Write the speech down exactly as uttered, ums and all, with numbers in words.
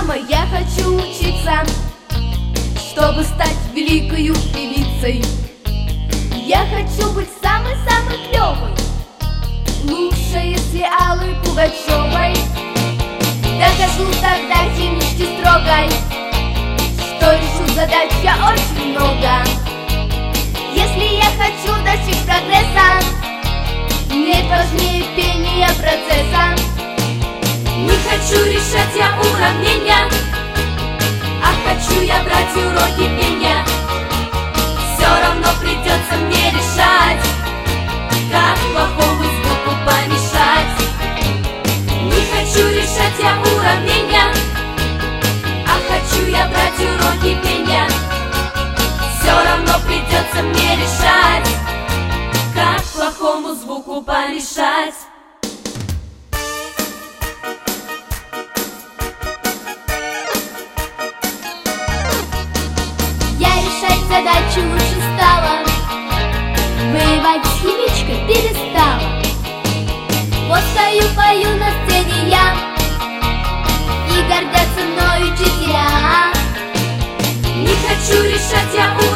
мама, я хочу учиться, чтобы стать великою певицей. Я хочу быть самой-самой клёвой, лучшей, если Аллой Пугачёвой. Докажу тогда химичке строгой, что решу задач я очень много. Если я хочу достичь прогресса, нет важнее пения процесса. Не хочу решать я уравнения, а хочу я брать уроки пения. Все равно придется мне решать, как плохому звуку помешать. Не хочу решать я уравнения, а хочу я брать уроки пения. Все равно придется мне решать, как плохому звуку помешать. Задачу лучше стала, воевать с химичкой перестала. Вот стою, пою на сцене я, и гордятся мною учителя. Не хочу решать я